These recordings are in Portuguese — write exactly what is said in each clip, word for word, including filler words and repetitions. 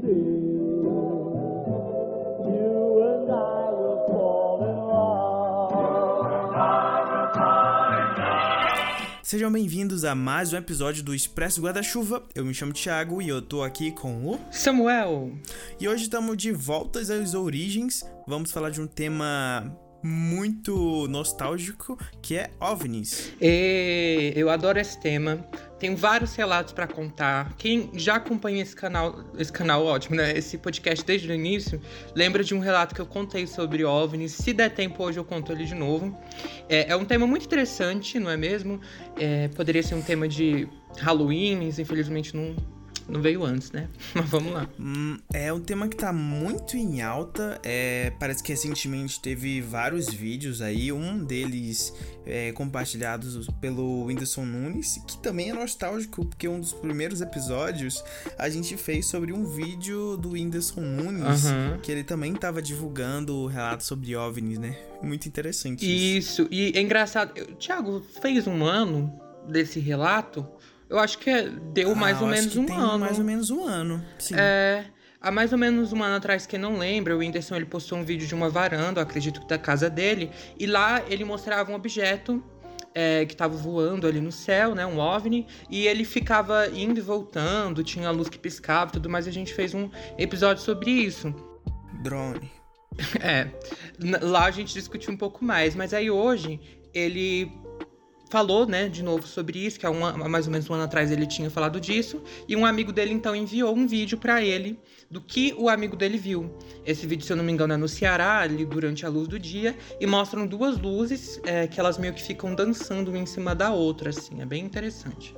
Sejam bem-vindos a mais um episódio do Expresso Guarda-Chuva. Eu me chamo Thiago e eu tô aqui com o Samuel. E hoje estamos de volta às origens. Vamos falar de um tema muito nostálgico, que é OVNIs. E eu adoro esse tema. Tenho vários relatos pra contar. Quem já acompanha esse canal, esse canal ótimo, né? Esse podcast desde o início, lembra de um relato que eu contei sobre OVNIs. Se der tempo, hoje eu conto ele de novo. É, é um tema muito interessante, não é mesmo? É, poderia ser um tema de Halloween, mas infelizmente não... Não veio antes, né? Mas vamos lá. Hum, é um tema que tá muito em alta. É, parece que recentemente teve vários vídeos aí. Um deles é, compartilhados pelo Whindersson Nunes, que também é nostálgico, porque um dos primeiros episódios a gente fez sobre um vídeo do Whindersson Nunes, uhum. que ele também tava divulgando o relato sobre OVNIs, né? Muito interessante isso. Isso, e é engraçado. O Thiago fez um ano desse relato. Eu acho que deu mais ah, ou menos um tem ano. mais ou menos um ano, sim. É, há mais ou menos um ano atrás, quem não lembra, o Whindersson ele postou um vídeo de uma varanda, eu acredito que da casa dele, e lá ele mostrava um objeto é, que estava voando ali no céu, né, um OVNI, e ele ficava indo e voltando, tinha luz que piscava e tudo mais, e a gente fez um episódio sobre isso. Drone. É, lá a gente discutiu um pouco mais, mas aí hoje ele... falou, né, de novo sobre isso, que há, um, há mais ou menos um ano atrás ele tinha falado disso, e um amigo dele, então, enviou um vídeo pra ele do que o amigo dele viu. Esse vídeo, se eu não me engano, é no Ceará, ali durante a luz do dia, e mostram duas luzes é, que elas meio que ficam dançando uma em cima da outra, assim, é bem interessante.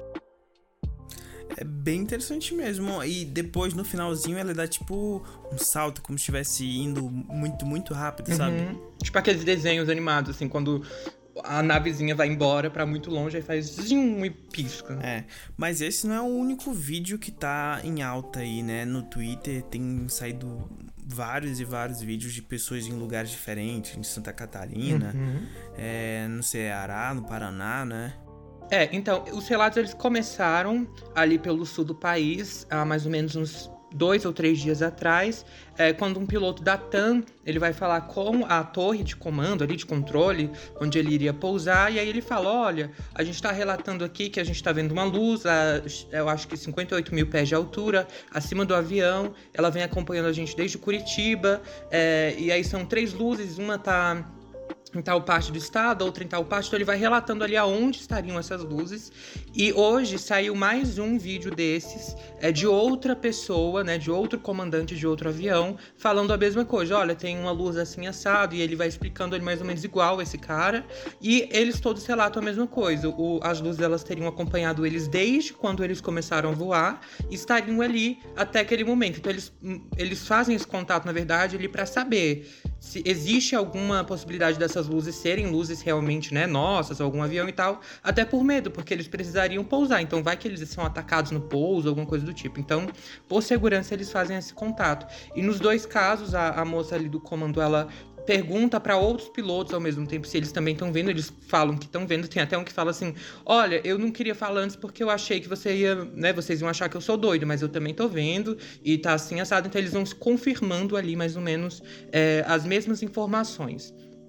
É bem interessante mesmo, e depois, no finalzinho, ela dá, tipo, um salto, como se estivesse indo muito, muito rápido, uhum. sabe? Tipo aqueles desenhos animados, assim, quando... a navezinha vai embora pra muito longe, aí faz zum e pisca. É, mas esse não é o único vídeo que tá em alta aí, né? No Twitter tem saído vários e vários vídeos de pessoas em lugares diferentes, em Santa Catarina, uhum. é, no Ceará, no Paraná, né? É, então, os relatos eles começaram ali pelo sul do país, há mais ou menos uns dois ou três dias atrás, é, quando um piloto da TAM, ele vai falar com a torre de comando ali, de controle, onde ele iria pousar, e aí ele fala, olha, a gente tá relatando aqui que a gente tá vendo uma luz, a, eu acho que cinquenta e oito mil pés de altura, acima do avião, ela vem acompanhando a gente desde Curitiba, é, e aí são três luzes, uma tá... em tal parte do estado, outra em tal parte, então ele vai relatando ali aonde estariam essas luzes, e hoje saiu mais um vídeo desses, é, de outra pessoa, né, de outro comandante de outro avião, falando a mesma coisa, olha, tem uma luz assim assado, e ele vai explicando ele mais ou menos igual, esse cara, e eles todos relatam a mesma coisa, o, as luzes elas teriam acompanhado eles desde quando eeles começaram a voar, e estariam ali até aquele momento, então eles, eles fazem esse contato, na verdade, ali para saber se existe alguma possibilidade dessas luzes serem luzes realmente, né, nossas, algum avião e tal, até por medo, porque eles precisariam pousar, então vai que eles são atacados no pouso, alguma coisa do tipo, então, por segurança, eles fazem esse contato. E nos dois casos, a, a moça ali do comando, ela pergunta para outros pilotos ao mesmo tempo se eles também estão vendo, eles falam que estão vendo, tem até um que fala assim, olha, eu não queria falar antes porque eu achei que você ia, né, vocês iam achar que eu sou doido, mas eu também tô vendo, e tá assim assado, então eles vão se confirmando ali mais ou menos é, as mesmas informações.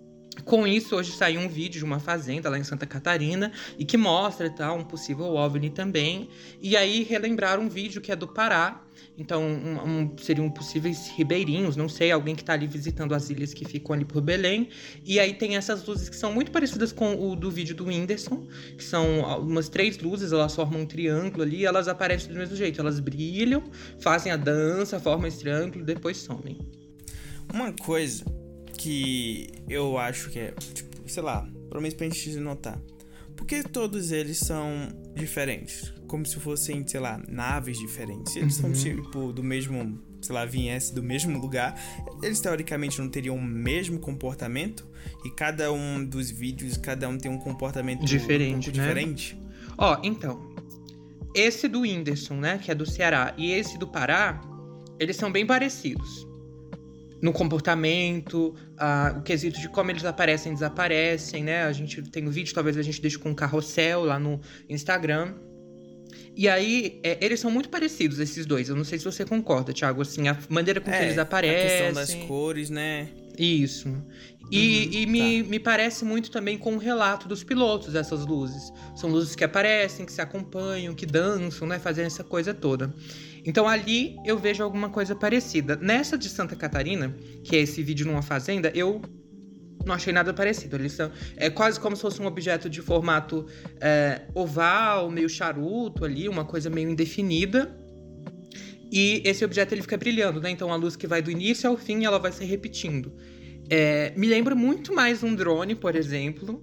Com isso, hoje saiu um vídeo de uma fazenda lá em Santa Catarina e que mostra tá, um possível OVNI também. E aí relembraram um vídeo que é do Pará. Então, um, um, seriam possíveis ribeirinhos, não sei, alguém que tá ali visitando as ilhas que ficam ali por Belém. E aí tem essas luzes que são muito parecidas com o do vídeo do Whindersson, que são umas três luzes, elas formam um triângulo ali e elas aparecem do mesmo jeito. Elas brilham, fazem a dança, formam esse triângulo e depois somem. Uma coisa que eu acho que é, tipo, sei lá, pelo menos pra gente notar. Porque todos eles são diferentes. Como se fossem, sei lá, naves diferentes. Eles uhum. são, tipo, do mesmo, sei lá, viesse do mesmo lugar. Eles, teoricamente, não teriam o mesmo comportamento. E cada um dos vídeos, cada um tem um comportamento diferente, um pouco né? diferente. Ó, então, esse do Whindersson, né, que é do Ceará, e esse do Pará, eles são bem parecidos. No comportamento, uh, o quesito de como eles aparecem e desaparecem, né? A gente tem um vídeo, talvez a gente deixe com um carrossel lá no Instagram. E aí, é, eles são muito parecidos, esses dois. Eu não sei se você concorda, Thiago. Assim, a maneira com que É, eles a aparecem. questão das cores, né? Isso. E, Uhum, e me, tá. me parece muito também com o relato dos pilotos, essas luzes. São luzes que aparecem, que se acompanham, que dançam, né? Fazem essa coisa toda. Então ali eu vejo alguma coisa parecida. Nessa de Santa Catarina, que é esse vídeo numa fazenda, eu não achei nada parecido. Eles são, é quase como se fosse um objeto de formato é, oval, meio charuto ali, uma coisa meio indefinida. E esse objeto ele fica brilhando, né? Então a luz que vai do início ao fim, ela vai se repetindo. É, me lembra muito mais um drone, por exemplo,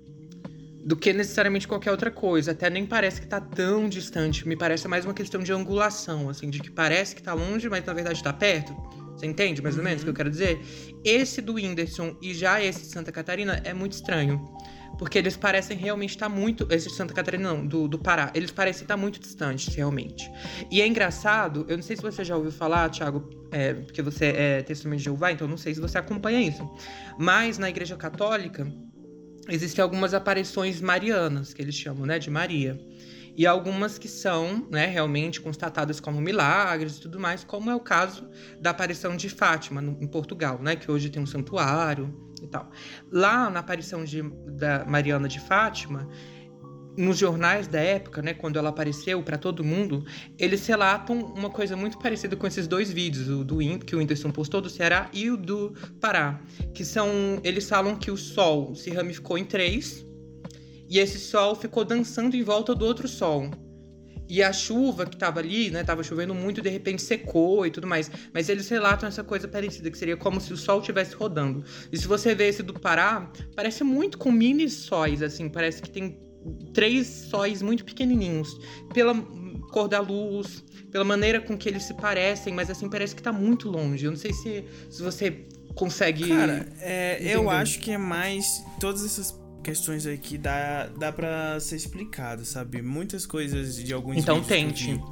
do que necessariamente qualquer outra coisa. Até nem parece que tá tão distante. Me parece mais uma questão de angulação, assim, de que parece que tá longe, mas na verdade tá perto. Você entende mais ou menos o que eu quero dizer? Esse do Whindersson e já esse de Santa Catarina é muito estranho. Porque eles parecem realmente estar muito... Esse de Santa Catarina não, do, do Pará. Eles parecem estar muito distantes, realmente. E é engraçado, eu não sei se você já ouviu falar, Thiago, é, porque você é testemunho de Jeová, então eu não sei se você acompanha isso. Mas na Igreja Católica, existem algumas aparições marianas, que eles chamam, né, de Maria. E algumas que são, né, realmente constatadas como milagres e tudo mais, como é o caso da aparição de Fátima, no, em Portugal, né, que hoje tem um santuário e tal. Lá na aparição de, da Mariana de Fátima, nos jornais da época, né, quando ela apareceu para todo mundo, eles relatam uma coisa muito parecida com esses dois vídeos, o do que o Whindersson postou do Ceará e o do Pará, que são, eles falam que o sol se ramificou em três e esse sol ficou dançando em volta do outro sol. E a chuva que tava ali, né, tava chovendo muito, de repente secou e tudo mais. Mas eles relatam essa coisa parecida, que seria como se o sol estivesse rodando. E se você vê esse do Pará, parece muito com mini sóis, assim, parece que tem três sóis muito pequenininhos. Pela cor da luz, pela maneira com que eles se parecem, mas assim, parece que tá muito longe. Eu não sei se, se você consegue... Cara, é, eu acho que é mais... Todas essas questões aqui dá, dá pra ser explicado, sabe? Muitas coisas de alguns então, vídeos tente. que eu vi,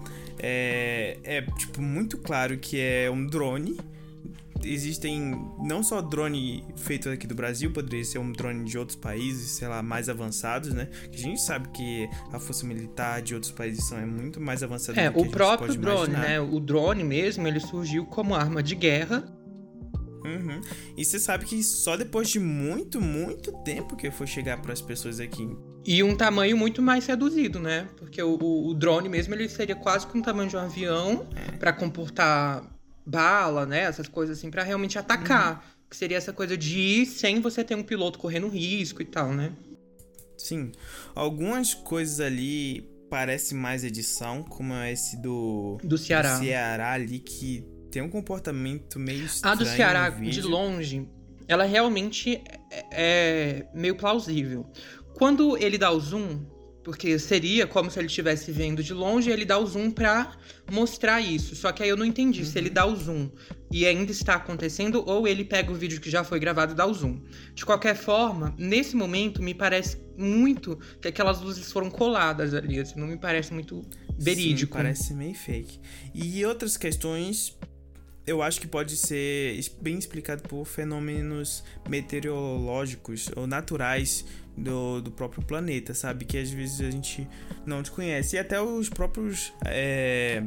é, é, tipo, muito claro que é um drone. Existem não só drone feito aqui do Brasil, poderia ser um drone de outros países, sei lá, mais avançados, né? A gente sabe que a força militar de outros países são, é muito mais avançada É, do que a o gente próprio pode drone, imaginar. né? O drone mesmo, ele surgiu como arma de guerra. Uhum. E você sabe que só depois de muito, muito tempo que foi chegar para as pessoas aqui. E um tamanho muito mais reduzido, né? Porque o, o, o drone mesmo, ele seria quase com o tamanho de um avião, é. Para comportar bala, né? Essas coisas assim, para realmente atacar. Uhum. Que seria essa coisa de ir sem você ter um piloto correndo risco e tal, né? Sim. Algumas coisas ali parecem mais edição, como esse do... Do Ceará. Do Ceará ali, que tem um comportamento meio estranho. A do Ceará, de longe, ela realmente é, é meio plausível. Quando ele dá o zoom, porque seria como se ele estivesse vendo de longe, ele dá o zoom pra mostrar isso. Só que aí eu não entendi, uhum. se ele dá o zoom e ainda está acontecendo, ou ele pega o vídeo que já foi gravado e dá o zoom. De qualquer forma, nesse momento, me parece muito que aquelas luzes foram coladas ali, assim, não me parece muito verídico. Sim, parece meio fake. E outras questões... Eu acho que pode ser bem explicado por fenômenos meteorológicos ou naturais do, do próprio planeta, sabe? Que às vezes a gente não desconhece. E até os próprios... É,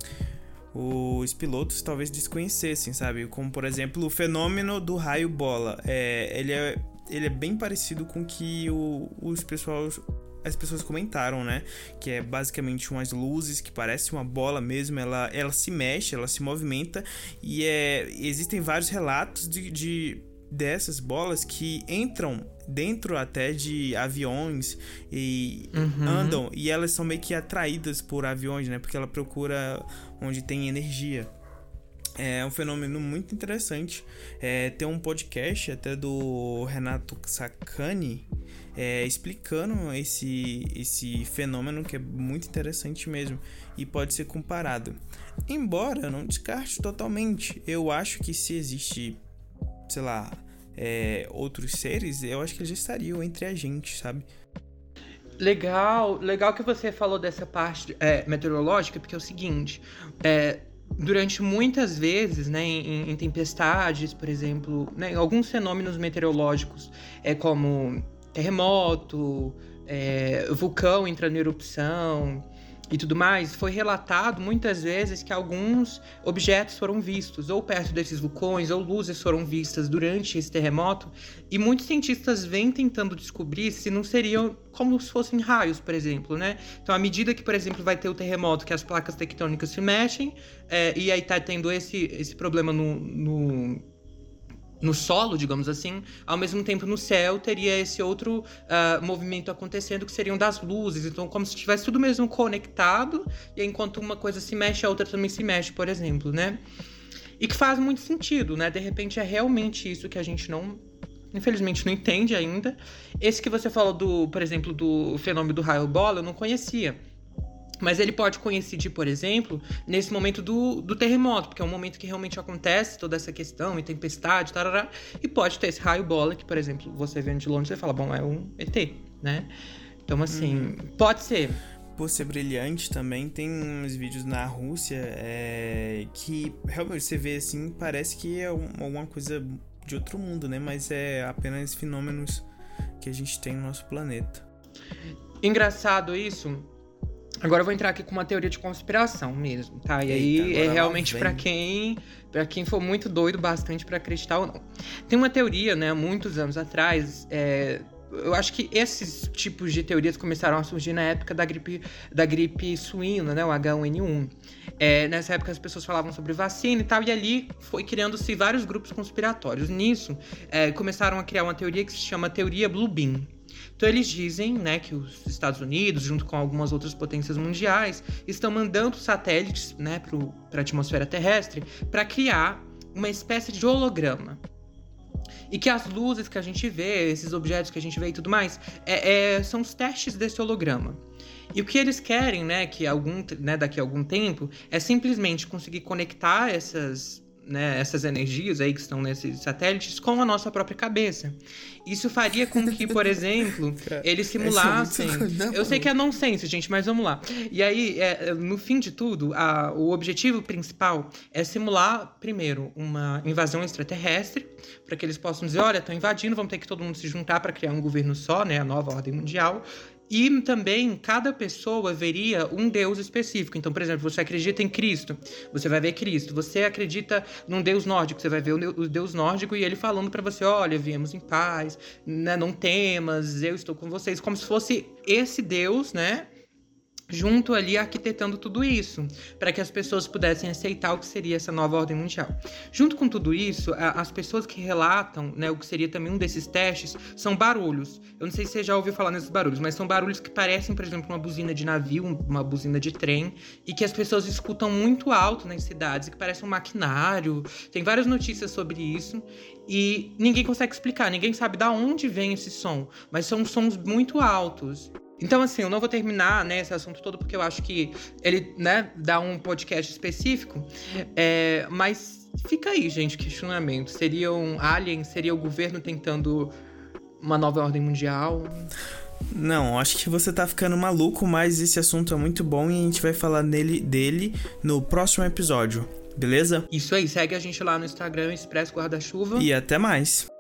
os pilotos talvez desconhecessem, sabe? Como, por exemplo, o fenômeno do raio bola. É, ele, é, ele é bem parecido com o que o, os pessoal... as pessoas comentaram, né? Que é basicamente umas luzes que parece uma bola mesmo, ela, ela se mexe, ela se movimenta e é, existem vários relatos de, de, dessas bolas que entram dentro até de aviões e uhum. andam, e elas são meio que atraídas por aviões, né? Porque ela procura onde tem energia. É um fenômeno muito interessante. É, tem um podcast até do Renato Sacani é, explicando esse, esse fenômeno que é muito interessante mesmo e pode ser comparado. Embora eu não descarte totalmente, eu acho que se existe, sei lá, é, outros seres, eu acho que eles já estariam entre a gente, sabe? Legal, legal que você falou dessa parte é, meteorológica, porque é o seguinte, é, durante muitas vezes, né, em, em tempestades, por exemplo, né, alguns fenômenos meteorológicos, é como terremoto, é, vulcão entrando em erupção, e tudo mais, foi relatado muitas vezes que alguns objetos foram vistos, ou perto desses vulcões, ou luzes foram vistas durante esse terremoto, e muitos cientistas vêm tentando descobrir se não seriam como se fossem raios, por exemplo, né? Então, à medida que, por exemplo, vai ter o terremoto, que as placas tectônicas se mexem, é, e aí tá tendo esse, esse problema no... no no solo, digamos assim, ao mesmo tempo no céu teria esse outro uh, movimento acontecendo, que seriam das luzes, então como se estivesse tudo mesmo conectado, e enquanto uma coisa se mexe, a outra também se mexe, por exemplo, né? E que faz muito sentido, né? De repente é realmente isso que a gente não, infelizmente, não entende ainda. Esse que você falou, do, por exemplo, do fenômeno do raio bola, eu não conhecia. Mas ele pode coincidir, por exemplo, nesse momento do, do terremoto, porque é um momento que realmente acontece toda essa questão, e tempestade, tarará, e pode ter esse raio bola que, por exemplo, você vendo de longe, você fala, bom, é um E T, né? Então, assim, hum. pode ser. Por ser brilhante também, tem uns vídeos na Rússia é, que realmente você vê assim, parece que é alguma coisa de outro mundo, né? Mas é apenas fenômenos que a gente tem no nosso planeta. Engraçado isso. Agora eu vou entrar aqui com uma teoria de conspiração mesmo, tá? E aí Eita, é realmente pra quem, pra quem for muito doido bastante pra acreditar ou não. Tem uma teoria, né, muitos anos atrás, é, eu acho que esses tipos de teorias começaram a surgir na época da gripe, da gripe suína, né, o H um N um. É, nessa época as pessoas falavam sobre vacina e tal, e ali foi criando-se vários grupos conspiratórios. Nisso, é, começaram a criar uma teoria que se chama Teoria Blue Beam. Então eles dizem, né, que os Estados Unidos, junto com algumas outras potências mundiais, estão mandando satélites, né, para a atmosfera terrestre para criar uma espécie de holograma. E que as luzes que a gente vê, esses objetos que a gente vê e tudo mais, é, é, são os testes desse holograma. E o que eles querem, né, que algum, né, daqui a algum tempo, é simplesmente conseguir conectar essas... né, essas energias aí que estão nesses satélites com a nossa própria cabeça. Isso faria com que, por exemplo, eles simulassem... É eu sei que é nonsense, gente, mas vamos lá. E aí, é, no fim de tudo, a, o objetivo principal é simular, primeiro, uma invasão extraterrestre, para que eles possam dizer, olha, estão invadindo, vamos ter que todo mundo se juntar para criar um governo só, né, a nova ordem mundial. E também, cada pessoa veria um Deus específico. Então, por exemplo, você acredita em Cristo, você vai ver Cristo. Você acredita num Deus nórdico, você vai ver o Deus nórdico e ele falando pra você, olha, viemos em paz, né, não temas, eu estou com vocês. Como se fosse esse Deus, né, junto ali arquitetando tudo isso, para que as pessoas pudessem aceitar o que seria essa nova ordem mundial. Junto com tudo isso, as pessoas que relatam, né, o que seria também um desses testes, são barulhos. Eu não sei se você já ouviu falar nesses barulhos, mas são barulhos que parecem, por exemplo, uma buzina de navio, uma buzina de trem, e que as pessoas escutam muito alto nas cidades, e que parece um maquinário. Tem várias notícias sobre isso, e ninguém consegue explicar, ninguém sabe de onde vem esse som, mas são sons muito altos. Então, assim, eu não vou terminar, né, esse assunto todo, porque eu acho que ele, né, dá um podcast específico, é, mas fica aí, gente, questionamento. Seria um alien? Seria o governo tentando uma nova ordem mundial? Não, acho que você tá ficando maluco, mas esse assunto é muito bom e a gente vai falar nele, dele no próximo episódio, beleza? Isso aí, segue a gente lá no Instagram, Expresso Guarda-Chuva. E até mais!